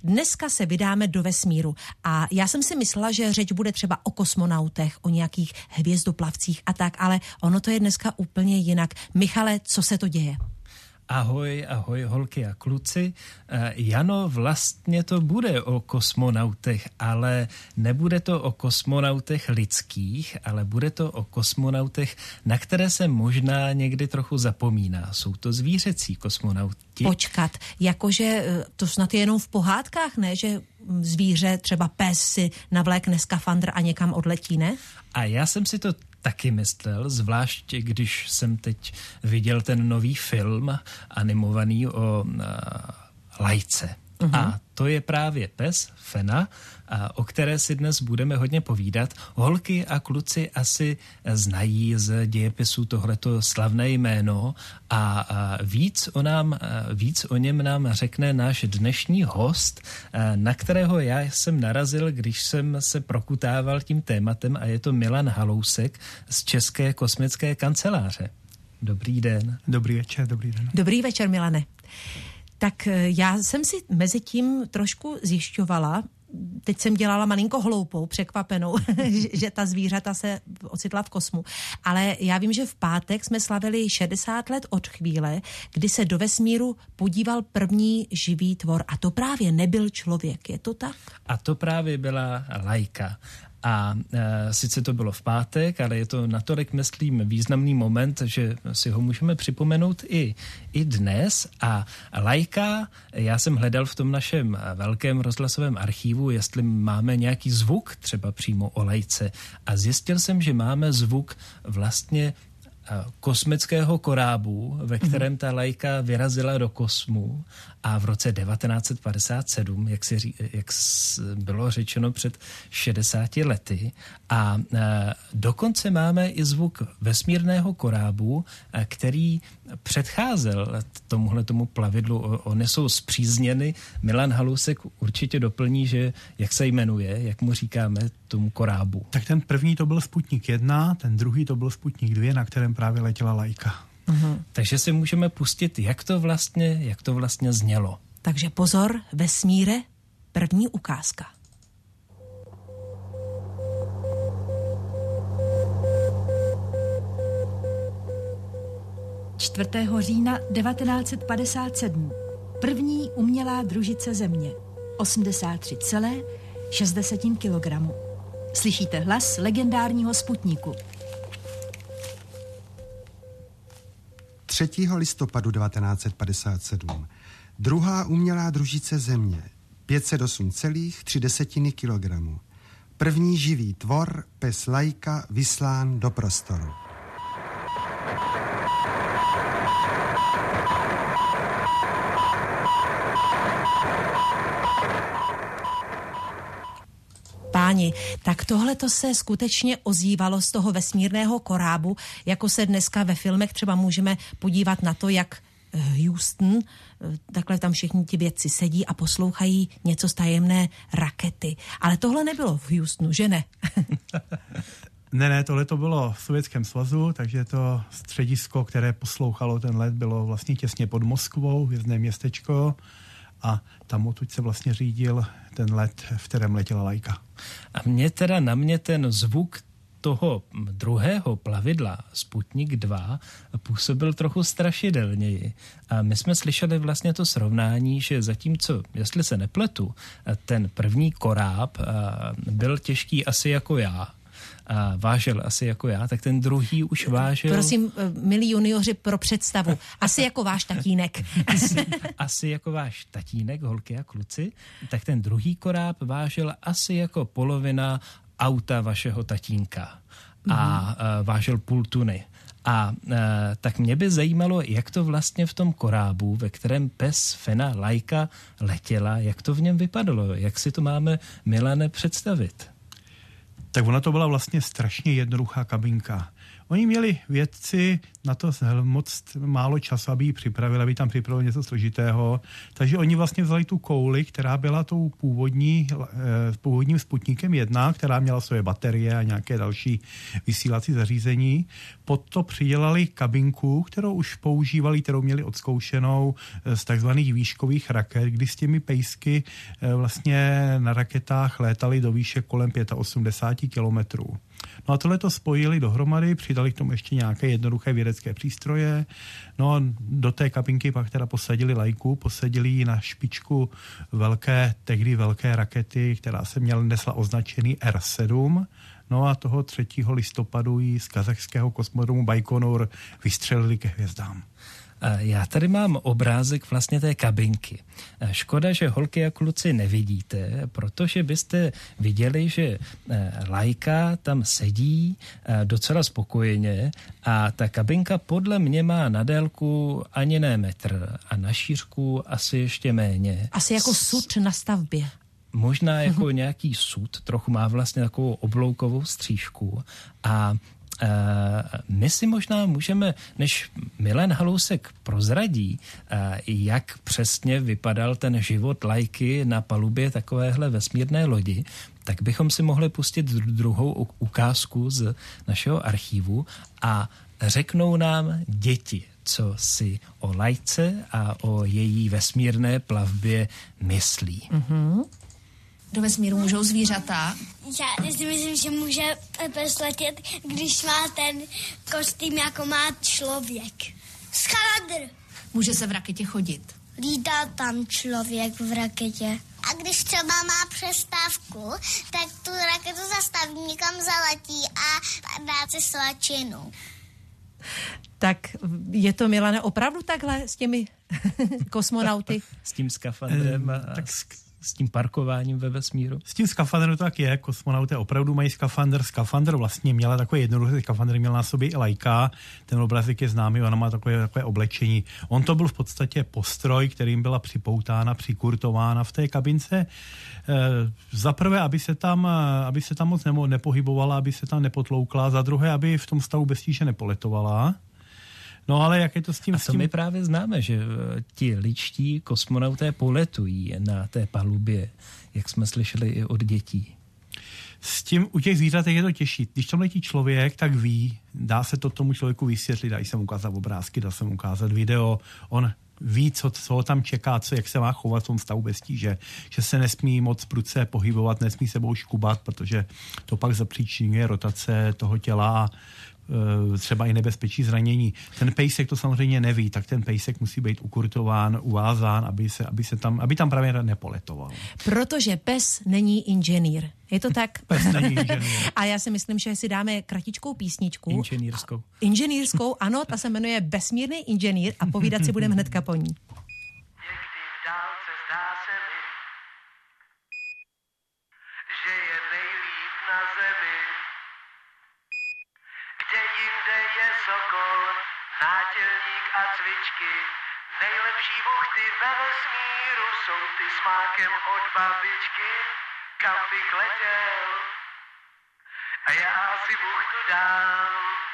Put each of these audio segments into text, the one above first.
dneska se vydáme do vesmíru a já jsem si myslela, že řeč bude třeba o kosmonautech, o nějakých hvězdoplavcích a tak, ale ono to je dneska úplně jinak. Michale, co se to děje? Ahoj, holky a kluci. Jano, vlastně to bude o kosmonautech, ale nebude to o kosmonautech lidských, ale bude to o kosmonautech, na které se možná někdy trochu zapomíná. Jsou to zvířecí kosmonauti. Počkat, jakože to snad je jenom v pohádkách, ne? Že zvíře, třeba pes si navlékne skafandr a někam odletí, ne? A já jsem si to taky myslel, zvlášť když jsem teď viděl ten nový film animovaný o lajce. A to je právě pes Fena, o které si dnes budeme hodně povídat. Holky a kluci asi znají z dějepisu tohleto slavné jméno a víc o něm nám řekne náš dnešní host, na kterého já jsem narazil, když jsem se prokutával tím tématem, a je to Milan Halousek z České kosmické kanceláře. Dobrý den. Dobrý večer, dobrý den. Dobrý večer, Milane. Tak já jsem si mezi tím trošku zjišťovala, teď jsem dělala malinko hloupou, překvapenou, že ta zvířata se ocitla v kosmu. Ale já vím, že v pátek jsme slavili 60 let od chvíle, kdy se do vesmíru podíval první živý tvor. A to právě nebyl člověk, je to tak? A to právě byla lajka. A sice to bylo v pátek, ale je to natolik, myslím, významný moment, že si ho můžeme připomenout i dnes. A lajka, já jsem hledal v tom našem velkém rozhlasovém archivu, jestli máme nějaký zvuk třeba přímo o lajce. A zjistil jsem, že máme zvuk vlastně kosmického korábu, ve kterém ta lajka vyrazila do kosmu a v roce 1957, jak bylo řečeno, před 60 lety. A dokonce máme i zvuk vesmírného korábu, který předcházel tomu plavidlu. Oni jsou spřízněny. Milan Halousek určitě doplní, že jak se jmenuje, jak mu říkáme tomu korábu. Tak ten první to byl Sputnik 1, ten druhý to byl Sputnik 2, na kterém právě letěla lajka. Takže si můžeme pustit, jak to vlastně znělo. Takže pozor, vesmíre, první ukázka. října 1957. První umělá družice Země. 83,6 kg. Slyšíte hlas legendárního Sputniku. 3. listopadu 1957. Druhá umělá družice Země. 508,3 kg. První živý tvor, pes lajka, vyslán do prostoru. Páni, tak tohle to se skutečně ozývalo z toho vesmírného korábu, jako se dneska ve filmech třeba můžeme podívat na to, jak Houston, takhle tam všichni ti vědci sedí a poslouchají něco z tajemné rakety. Ale tohle nebylo v Houstonu, že ne? Ne, tohle to bylo v Sovětském svazu, takže to středisko, které poslouchalo ten let, bylo vlastně těsně pod Moskvou, hvězdné městečko, a tam odtud se vlastně řídil ten let, v kterém letěla lajka. A na mě ten zvuk toho druhého plavidla Sputnik 2 působil trochu strašidelněji. A my jsme slyšeli vlastně to srovnání, že zatímco, jestli se nepletu, ten první koráb byl těžký asi jako já, a vážil asi jako já, tak ten druhý už vážil... Prosím, milí junioři, pro představu. Asi jako váš tatínek. Asi jako váš tatínek, holky a kluci. Tak ten druhý koráb vážil asi jako polovina auta vašeho tatínka. A vážil 0,5 tuny. A tak mě by zajímalo, jak to vlastně v tom korábu, ve kterém pes Fena lajka letěla, jak to v něm vypadalo, jak si to máme, Milane, představit? Tak ona to byla vlastně strašně jednoduchá kabinka. Oni měli vědci na to moc málo času, aby ji připravili, aby tam připravili něco složitého. Takže oni vlastně vzali tu kouli, která byla tou původním Sputnikem 1, která měla své baterie a nějaké další vysílací zařízení. Pod to přidělali kabinku, kterou už používali, kterou měli odzkoušenou z takzvaných výškových raket, kdy s těmi pejsky vlastně na raketách létali do výše kolem 85 kilometrů. No a tohle to spojili dohromady, přidali k tomu ještě nějaké jednoduché vědecké přístroje. No a do té kabinky pak teda posadili lajku, posadili ji na špičku tehdy velké rakety, která se nesla označený R7. No a toho 3. listopadu ji z kazachského kosmodromu Bajkonur vystřelili ke hvězdám. Já tady mám obrázek vlastně té kabinky. Škoda, že holky a kluci nevidíte, protože byste viděli, že Laika tam sedí docela spokojeně a ta kabinka podle mě má na délku ani ne metr a na šířku asi ještě méně. Asi jako sud na stavbě. Možná jako nějaký sud, trochu má vlastně takovou obloukovou střížku a my si možná můžeme, než Milan Halousek prozradí, jak přesně vypadal ten život Lajky na palubě takovéhle vesmírné lodi, tak bychom si mohli pustit druhou ukázku z našeho archivu a řeknou nám děti, co si o Lajce a o její vesmírné plavbě myslí. Mm-hmm. Do vesmíru můžou zvířata? Já si myslím, že může pes letět, když má ten kostým, jako má člověk. Skaladr. Může se v raketě chodit? Lítá tam člověk v raketě. A když třeba má přestávku, tak tu raketu zastaví, někam zaletí a dá si svačinu. Tak je to, Milane, opravdu takhle s těmi kosmonauty? S tím skafandrem s tím parkováním ve vesmíru? S tím skafandrem to tak je. Kosmonauty opravdu mají skafandr. Skafandr vlastně měla takový jednoduchý skafandr, měla na sobě i Laika. Ten obrazek je známý, ona má takové oblečení. On to byl v podstatě postroj, kterým byla připoutána, přikurtována v té kabince. Za prvé, aby se tam moc nepohybovala, aby se tam nepotloukla. Za druhé, aby v tom stavu bez tíže nepoletovala. No ale jak je to s tím... A to my právě známe, že ti ličtí kosmonauté poletují na té palubě, jak jsme slyšeli i od dětí. S tím u těch zvířat je to těžší. Když tam letí člověk, tak ví, dá se to tomu člověku vysvětlit, dají se mu ukázat obrázky, dá se mu ukázat video, on ví, co ho tam čeká, jak se má chovat v tom stavu bez tíže, že se nesmí moc prudce pohybovat, nesmí sebou škubat, protože to pak zapříčinuje rotace toho těla, třeba i nebezpečí zranění. Ten pejsek to samozřejmě neví, tak ten pejsek musí být ukurtován, uvázán, aby tam právě nepoletoval. Protože pes není inženýr. Je to tak? Pes není inženýr. A já si myslím, že si dáme kratičkou písničku. Inženýrskou. Inženýrskou, ano, ta se jmenuje Vesmírný inženýr a povídat si budeme hnedka po ní. Někdy v dálce zdá se mi, že je nejlíp na zemi. Kde jinde je sokol, nátělník a cvičky. Nejlepší buchty ve vesmíru jsou ty s mákem od babičky. Kam bych letěl a já si buchtu dám.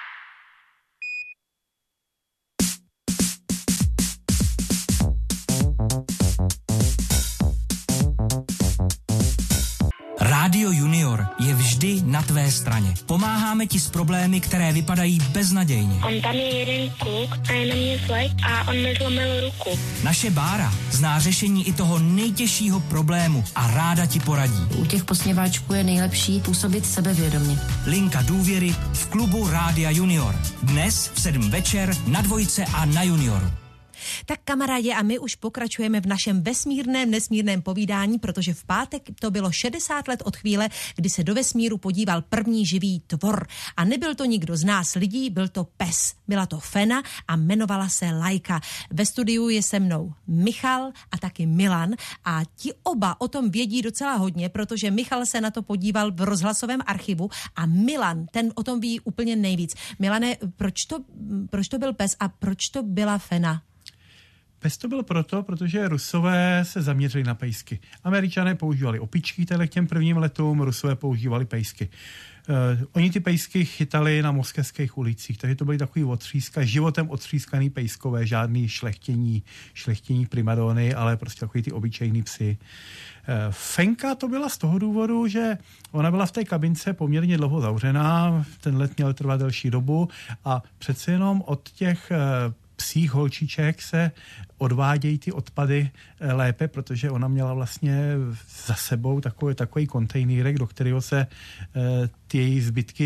Rádio Junior je vždy na tvé straně. Pomáháme ti s problémy, které vypadají beznadějně. On tam je jeden kluk a je na mě zlej a on mi zlomil ruku. Naše Bára zná řešení i toho nejtěžšího problému a ráda ti poradí. U těch posměváčků je nejlepší působit sebevědomě. Linka důvěry v klubu Rádia Junior. Dnes v 7 večer na Dvojce a na Junioru. Tak kamarádi, a my už pokračujeme v našem nesmírném povídání, protože v pátek to bylo 60 let od chvíle, kdy se do vesmíru podíval první živý tvor. A nebyl to nikdo z nás lidí, byl to pes. Byla to fena a jmenovala se Laika. Ve studiu je se mnou Michal a taky Milan a ti oba o tom vědí docela hodně, protože Michal se na to podíval v rozhlasovém archivu a Milan, ten o tom ví úplně nejvíc. Milane, proč to byl pes a proč to byla fena? PES to bylo protože Rusové se zaměřili na pejsky. Američané používali opičky k těm prvním letům, Rusové používali pejsky. Oni ty pejsky chytali na moskevských ulicích, takže to byly takový životem otřískaný pejskové, žádný šlechtění primadony, ale prostě takový ty obyčejný psy. Fenka to byla z toho důvodu, že ona byla v té kabince poměrně dlouho zavřená, ten let měl trvat delší dobu a přece jenom od těch psích holčiček se odvádějí ty odpady lépe, protože ona měla vlastně za sebou takový kontejnýrek, do kterého se ty její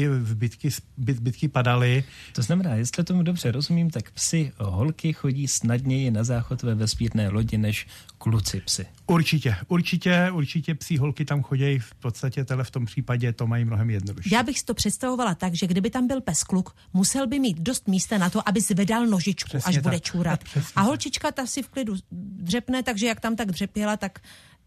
zbytky padaly. To znamená, jestli tomu dobře rozumím, tak psy holky chodí snadněji na záchod ve vesmírné lodi než kluci psy. Určitě psí holky tam chodí, v podstatě v tom případě to mají mnohem jednodušší. Já bych si to představovala tak, že kdyby tam byl pes kluk, musel by mít dost místa na to, aby zvedal nožičku, přesně až tak, bude čůrat. A holčička ta si v klidu dřepne, takže jak tam tak dřepěla, tak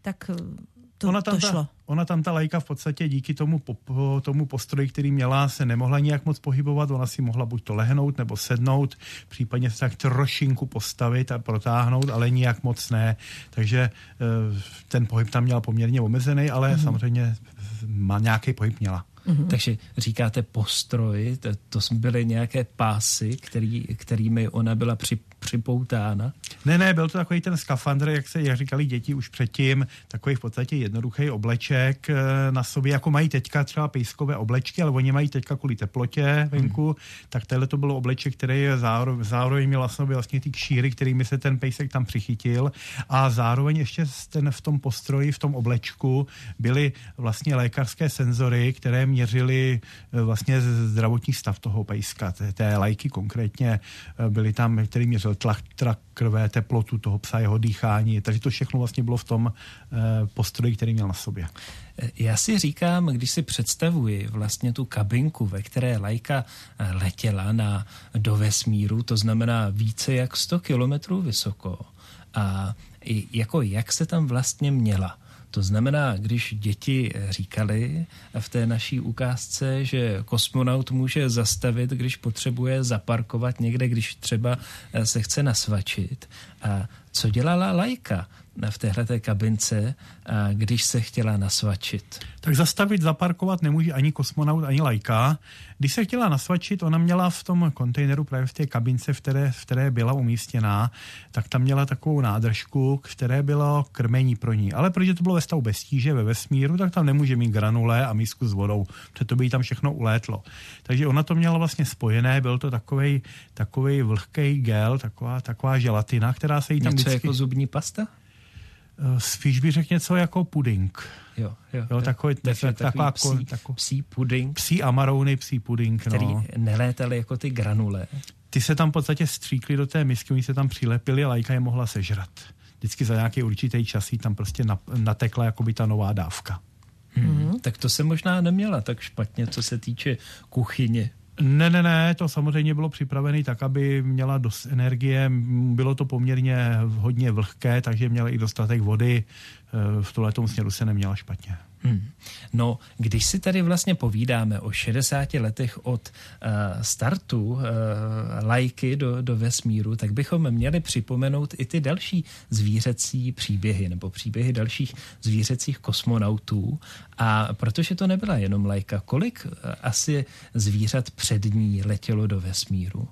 to šlo. Ona tam ta lajka v podstatě díky tomu postroji, který měla, se nemohla nijak moc pohybovat. Ona si mohla buď to lehnout nebo sednout, případně se tak trošinku postavit a protáhnout, ale nijak moc ne. Takže ten pohyb tam měla poměrně omezený, ale samozřejmě nějaký pohyb měla. Takže říkáte postroj, to byly nějaké pásy, kterými ona byla připoutána? Ne, byl to takový ten skafandr, jak říkali děti už předtím, takový v podstatě jednoduchý obleček na sobě, jako mají teďka třeba pejskové oblečky, ale oni mají teďka kvůli teplotě venku, tak tohle to bylo obleček, který je zároveň měl vlastně ty kšíry, kterými se ten pejsek tam přichytil a zároveň ještě v tom postroji, v tom oblečku byly vlastně lékařské senzory, které měřily vlastně zdravotní stav toho pejska, té lajky konkrétně, byly tam, který měřil tlak krve, teplotu toho psa, jeho dýchání, takže to všechno vlastně bylo v tom postroji, který měl na sobě. Já si říkám, když si představuji vlastně tu kabinku, ve které lajka letěla do vesmíru, to znamená více jak 100 kilometrů vysoko, a jak se tam vlastně měla. To znamená, když děti říkali v té naší ukázce, že kosmonaut může zastavit, když potřebuje zaparkovat někde, když třeba se chce nasvačit. A co dělala lajka v téhleté kabince, když se chtěla nasvačit? Tak zastavit, zaparkovat nemůže ani kosmonaut, ani lajka. Když se chtěla nasvačit, ona měla v tom kontejneru právě v té kabince, v které byla umístěná, tak tam měla takovou nádržku, v které bylo krmení pro ní. Ale protože to bylo ve stavu bez tíže, ve vesmíru, tak tam nemůže mít granule a mísku s vodou, protože to by jí tam všechno ulétlo. Takže ona to měla vlastně spojené, byl to takovej vlhký gel, taková želatina, která se jí tam něco vždycky... jako zubní pasta? Spíš bych řekl něco jako puding. Jo, takový psí puding. Psí amarouny, psí puding. Který nelétaly jako ty granule. Ty se tam v podstatě stříkly do té misky, oni se tam přilepili a lajka je mohla sežrat. Vždycky za nějaký určitý čas jí tam prostě natekla jakoby ta nová dávka. Tak to se možná neměla tak špatně, co se týče kuchyně. Ne, to samozřejmě bylo připravené tak, aby měla dost energie, bylo to poměrně hodně vlhké, takže měla i dostatek vody, v tomhletom směru se neměla špatně. No, když si tady vlastně povídáme o 60 letech od startu lajky do vesmíru, tak bychom měli připomenout i ty další zvířecí příběhy nebo příběhy dalších zvířecích kosmonautů. A protože to nebyla jenom lajka, kolik asi zvířat před ní letělo do vesmíru?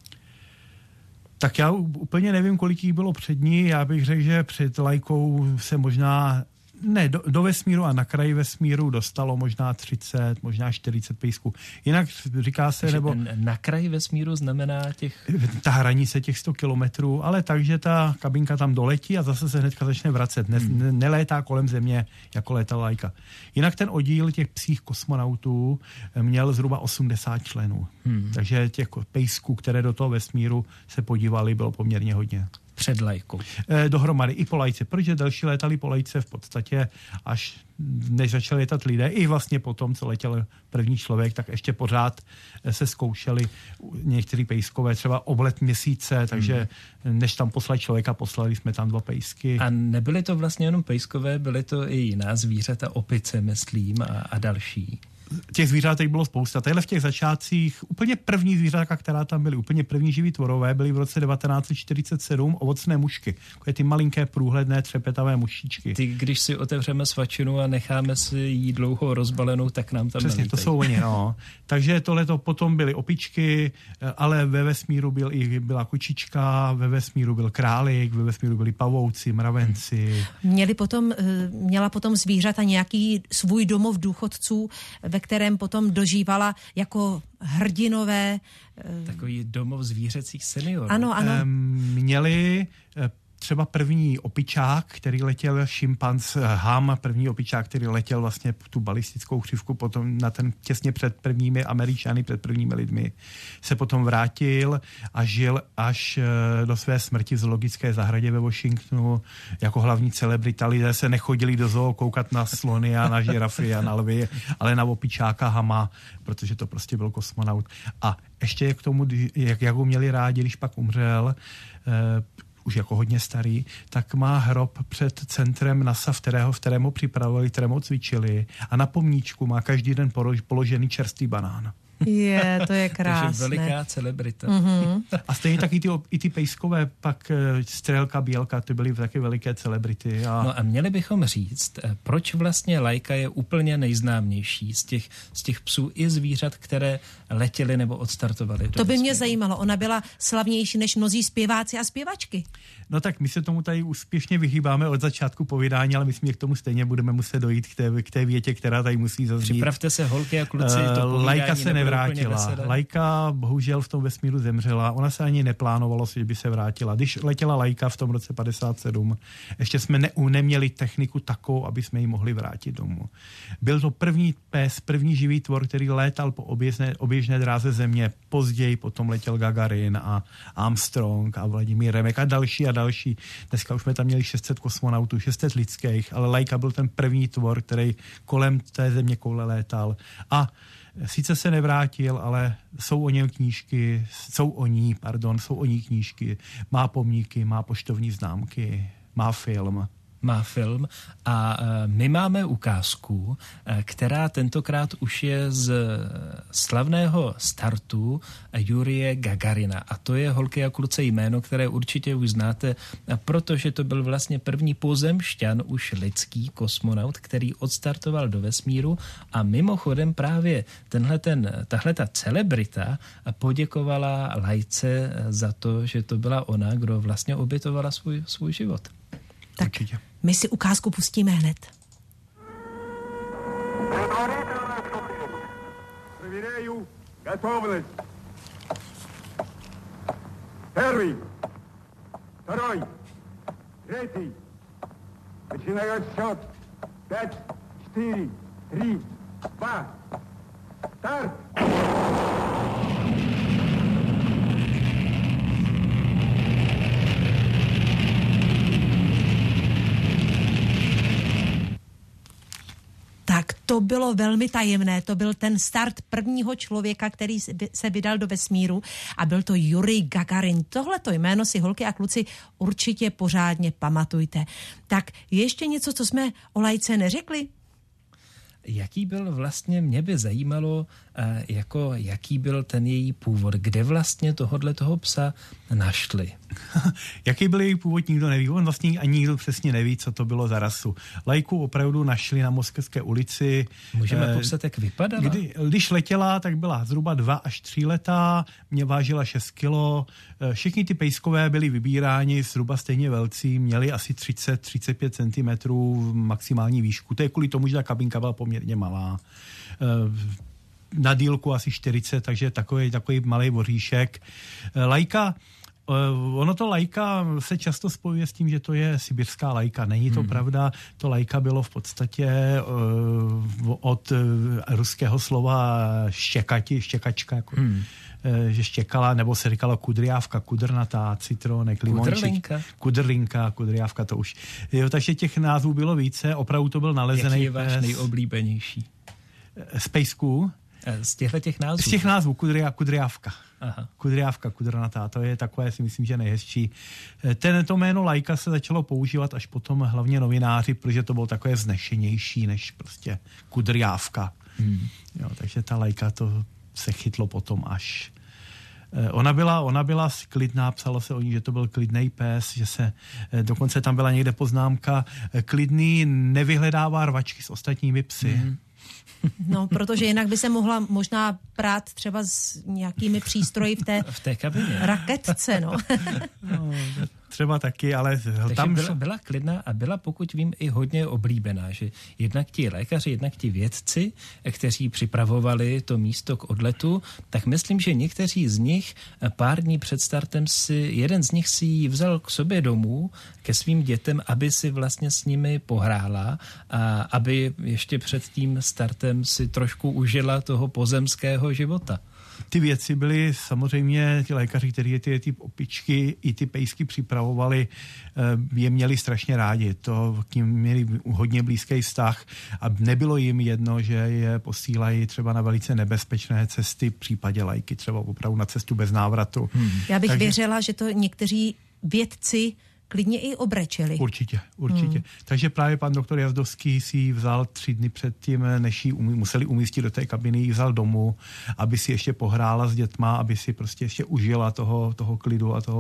Tak já úplně nevím, kolik jich bylo před ní. Já bych řekl, že před lajkou se možná do vesmíru a na kraji vesmíru dostalo možná 30, možná 40 pejsků. Jinak říká se, nebo... Na kraji vesmíru znamená ta hranice těch 100 kilometrů, ale takže ta kabinka tam doletí a zase se hnedka začne vracet. Nelétá kolem země, jako létala lajka. Jinak ten oddíl těch psích kosmonautů měl zhruba 80 členů. Takže těch pejsků, které do toho vesmíru se podívali, bylo poměrně hodně. Před lajkou. Dohromady i po lajce, protože další létali po lajce v podstatě až než začali letat lidé, i vlastně potom, co letěl první člověk, tak ještě pořád se zkoušeli některý pejskové, třeba oblet měsíce, takže než tam poslali člověka, poslali jsme tam 2 pejsky. A nebyly to vlastně jenom pejskové, byly to i jiná zvířata, opice, myslím, a další? těch zvířátek bylo spousta. Tadyhle v těch začátcích úplně první zvířátka, která tam byly, úplně první živý tvorové, byly v roce 1947 ovocné mušky. Takové ty malinké průhledné třepetavé mušičky. Ty, když si otevřeme svačinu a necháme si jí dlouho rozbalenou, tak nám tam přesně, nalítají. To jsou oni, no. Takže tohleto potom byly opičky, ale ve vesmíru byla kočička, ve vesmíru byl králík, ve vesmíru byli pavouci, mravenci. Měla potom zvířata nějaký svůj domov důchodců, ve kterém potom dožívala jako hrdinové. Takový domov zvířecích seniorů. Ano. Měli třeba první opičák, který letěl šimpanz Ham, první opičák, který letěl vlastně tu balistickou křivku potom na ten těsně před prvními Američany, před prvními lidmi, se potom vrátil a žil až do své smrti v zoologické zahradě ve Washingtonu jako hlavní celebrita. Lidé se nechodili do zoo koukat na slony a na žirafy a na lvy, ale na opičáka Hama, protože to prostě byl kosmonaut. A ještě k tomu, jak ho měli rádi, když pak umřel, už jako hodně starý, tak má hrob před centrem NASA, v kterém ho připravovali, kterém ho cvičili, a na pomníčku má každý den položený čerstvý banán. To je krásné. Takže veliká celebrita. Mm-hmm. A stejně tak i ty pejskové, pak Střelka, Bělka, ty byly taky veliké celebrity. No a měli bychom říct, proč vlastně Laika je úplně nejznámější z těch psů i zvířat, které letěly nebo odstartovaly. To by mě zajímalo. Ona byla slavnější než mnozí zpěváci a zpěvačky. No tak my se tomu tady úspěšně vyhýbáme od začátku povídání, ale myslím, že k tomu stejně budeme muset dojít k té větě, která tady musí zaznít. Připravte se, holky a kluci, to Laika se nevrátila. Laika bohužel v tom vesmíru zemřela. Ona se ani neplánovalo, že by se vrátila. Když letěla Laika v tom roce 57, ještě jsme neměli techniku takovou, aby jsme ji mohli vrátit domů. Byl to první pes, první živý tvor, který létal po oběžné dráze Země. Později potom letěl Gagarin a Armstrong a Vladimír Remek a další. Dneska už jsme tam měli 600 kosmonautů, 600 lidských, ale Laika byl ten první tvor, který kolem té zeměkoule létal. A sice se nevrátil, ale jsou o ní knížky, má pomníky, má poštovní známky, má film. A my máme ukázku, která tentokrát už je z slavného startu Jurije Gagarina. A to je, holky a kluci, jméno, které určitě už znáte, protože to byl vlastně první pozemšťan, už lidský kosmonaut, který odstartoval do vesmíru, a mimochodem právě tahleta celebrita poděkovala Lajce za to, že to byla ona, kdo vlastně obětovala svůj život. Tak určitě. My si ukázku pustíme hned. Проверяю готовность. Первый, второй, третий. Начинаю отсчет. 5, 4, 3, 2. Старт! Tak to bylo velmi tajemné. To byl ten start prvního člověka, který se vydal do vesmíru, a byl to Jurij Gagarin. Tohleto jméno si, holky a kluci, určitě pořádně pamatujte. Tak ještě něco, co jsme o Lajce neřekli? Jaký byl vlastně, mě by zajímalo, jaký byl ten její původ, kde vlastně toho psa našli. Jaký byl její původ, nikdo neví. On vlastně ani nikdo přesně neví, co to bylo za rasu. Lajku opravdu našli na Moskevské ulici. Můžeme popsat, jak vypadala? Když letěla, tak byla zhruba 2 až 3 letá, mě vážila 6 kilo. Všichni ty pejskové byli vybíráni zhruba stejně velcí, měli asi 30-35 cm maximální výšku. To je kvůli tomu, že ta kabinka byla poměrně malá. Na dílku asi 40, takže takový malý voříšek. Lajka, Lajka se často spojuje s tím, že to je sibirská lajka. Není to pravda, to lajka bylo v podstatě od ruského slova štěkačka, jako, že štěkala, nebo se říkalo kudrjávka, kudrnatá, citronek, limonček. Kudrlinka, to už. Jo, takže těch názvů bylo více, opravdu to byl nalezený. Jaký je váš nejoblíbenější? Z pejsků? Z těch názvů? Z těch názvů, kudrjávka. Aha. Kudrjávka, kudrnatá, to je takové, si myslím, že nejhezčí. To jméno Lajka se začalo používat až potom hlavně novináři, protože to bylo takové vznešenější než prostě kudrjávka. Jo, takže ta Laika to se chytlo potom až. Ona byla klidná, psalo se o ní, že to byl klidnej pes, že se, dokonce tam byla někde poznámka, klidný, nevyhledává rvačky s ostatními psy. No, protože jinak by se mohla možná prát třeba s nějakými přístroji v té kabině. Raketce, no. No, třeba taky, ale tam byla klidná a byla, pokud vím, i hodně oblíbená, že jednak ti lékaři, jednak ti vědci, kteří připravovali to místo k odletu, tak myslím, že někteří z nich pár dní před startem jeden z nich si ji vzal k sobě domů, ke svým dětem, aby si vlastně s nimi pohrála a aby ještě před tím startem si trošku užila toho pozemského života. Ty věci byly samozřejmě, ti lékaři, kteří ty opičky i ty pejsky připravovali, je měli strašně rádi. To k ním měli hodně blízký vztah a nebylo jim jedno, že je posílají třeba na velice nebezpečné cesty, v případě Lajky třeba opravdu na cestu bez návratu. Já bych věřila, že to někteří vědci klidně i obrečeli. Určitě. Takže právě pan doktor Jazdovský si ji vzal 3 dny předtím, než ji museli umístit do té kabiny, ji vzal domů, aby si ještě pohrála s dětma, aby si prostě ještě užila toho klidu a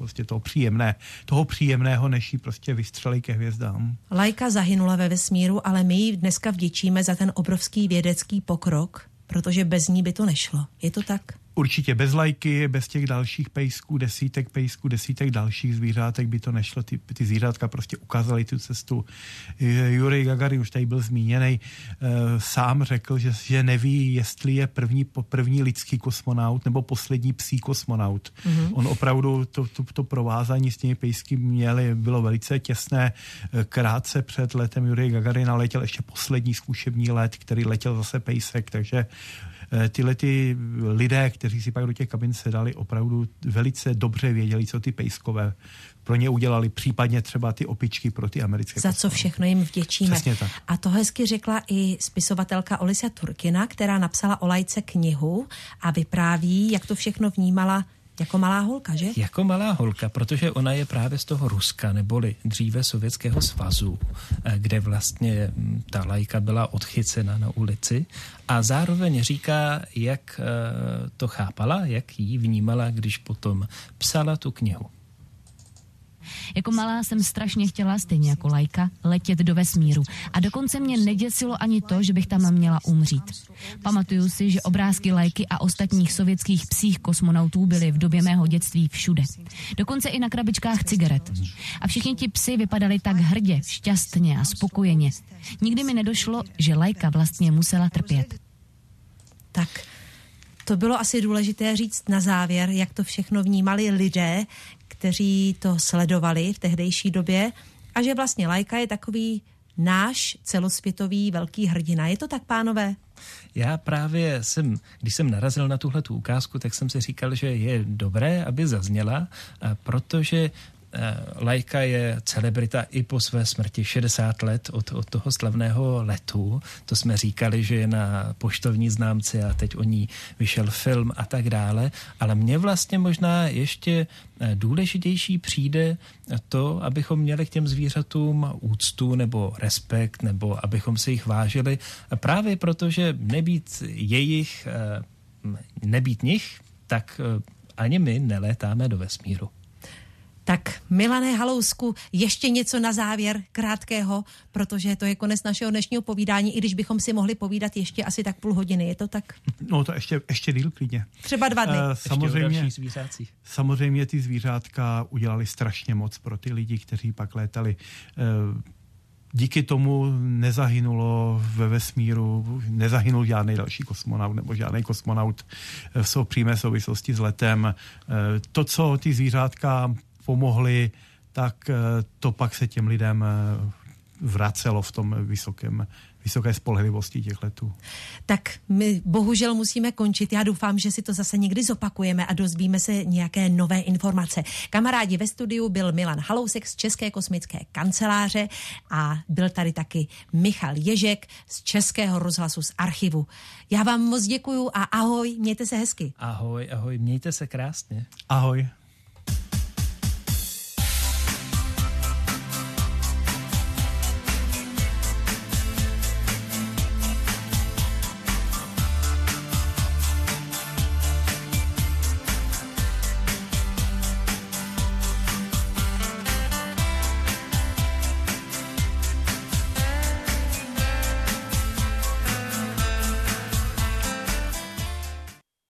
toho příjemného, než ji prostě vystřelí ke hvězdám. Lajka zahynula ve vesmíru, ale my ji dneska vděčíme za ten obrovský vědecký pokrok, protože bez ní by to nešlo. Je to tak? Určitě bez Lajky, bez těch dalších pejsků, desítek dalších zvířátek by to nešlo. Ty zvířátka prostě ukázaly tu cestu. Jurij Gagarin, už tady byl zmíněný, sám řekl, že neví, jestli je první lidský kosmonaut nebo poslední psí kosmonaut. On opravdu to provázání s těmi pejsky bylo velice těsné. Krátce před letem Jurij Gagarina letěl ještě poslední zkušební let, který letěl zase pejsek, takže tyhle ty lidé, kteří si pak do těch kabin sedali, opravdu velice dobře věděli, co ty pejskové pro ně udělali, případně třeba ty opičky pro ty americké. Za co všechno jim vděčíme. Přesně tak. A to hezky řekla i spisovatelka Olisa Turkina, která napsala o Lajce knihu a vypráví, jak to všechno vnímala jako malá holka, že? Jako malá holka, protože ona je právě z toho Ruska, neboli dříve Sovětského svazu, kde vlastně ta Lajka byla odchycena na ulici a zároveň říká, jak to chápala, jak ji vnímala, když potom psala tu knihu. Jako malá jsem strašně chtěla, stejně jako Lajka, letět do vesmíru. A dokonce mě neděsilo ani to, že bych tam měla umřít. Pamatuju si, že obrázky Lajky a ostatních sovětských psích kosmonautů byly v době mého dětství všude. Dokonce i na krabičkách cigaret. A všichni ti psi vypadali tak hrdě, šťastně a spokojeně. Nikdy mi nedošlo, že Lajka vlastně musela trpět. Tak to bylo asi důležité říct na závěr, jak to všechno vnímali lidé, kteří to sledovali v tehdejší době a že vlastně Lajka je takový náš celosvětový velký hrdina. Je to tak, pánové? Já právě když jsem narazil na tuhletu ukázku, tak jsem si říkal, že je dobré, aby zazněla, protože Lajka je celebrita i po své smrti, 60 let od toho slavného letu. To jsme říkali, že je na poštovní známce a teď o ní vyšel film a tak dále. Ale mně vlastně možná ještě důležitější přijde to, abychom měli k těm zvířatům úctu nebo respekt, nebo abychom si jich vážili. Právě protože nebýt nich, tak ani my nelétáme do vesmíru. Tak, Milane Halousku, ještě něco na závěr krátkého, protože to je konec našeho dnešního povídání, i když bychom si mohli povídat ještě asi tak půl hodiny, je to tak? No to ještě díl klidně. Třeba 2 dny. Samozřejmě ty zvířátka udělali strašně moc pro ty lidi, kteří pak létali. Díky tomu nezahynulo ve vesmíru, nezahynul žádný další kosmonaut nebo žádný kosmonaut v přímé souvislosti s letem. To, co ty zvířátka pomohli, tak to pak se těm lidem vracelo v tom vysoké spolehlivosti těch letů. Tak my bohužel musíme končit. Já doufám, že si to zase někdy zopakujeme a dozvíme se nějaké nové informace. Kamarádi, ve studiu byl Milan Halousek z České kosmické kanceláře a byl tady taky Michal Ježek z Českého rozhlasu z archivu. Já vám moc děkuju a ahoj, mějte se hezky. Ahoj, mějte se krásně. Ahoj.